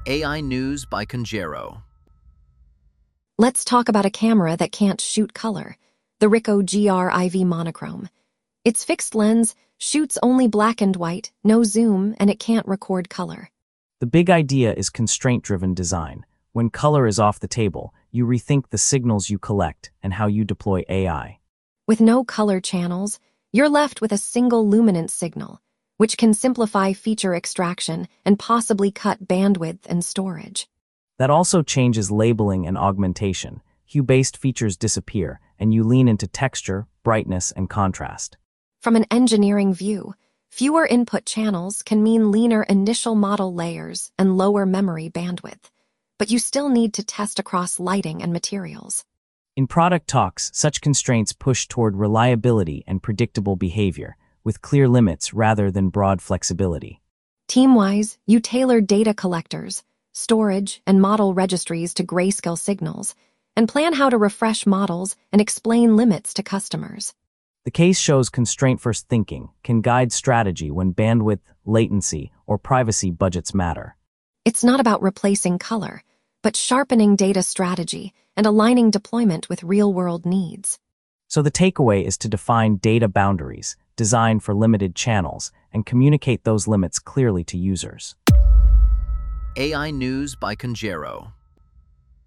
AI News by Conjero. Let's talk about a camera that can't shoot color, the Ricoh GR-IV Monochrome. Its fixed lens shoots only black and white, no zoom, and it can't record color. The big idea is constraint-driven design. When color is off the table, you rethink the signals you collect and how you deploy AI. With no color channels, you're left with a single luminance signal, which can simplify feature extraction and possibly cut bandwidth and storage. That also changes labeling and augmentation. Hue-based features disappear, and you lean into texture, brightness, and contrast. From an engineering view, fewer input channels can mean leaner initial model layers and lower memory bandwidth, but you still need to test across lighting and materials. In product talks, such constraints push toward reliability and predictable behavior, with clear limits rather than broad flexibility. Team-wise, you tailor data collectors, storage, and model registries to grayscale signals, and plan how to refresh models and explain limits to customers. The case shows constraint-first thinking can guide strategy when bandwidth, latency, or privacy budgets matter. It's not about replacing color, but sharpening data strategy and aligning deployment with real-world needs. So the takeaway is to define data boundaries, design for limited channels, and communicate those limits clearly to users. AI News by Conjero.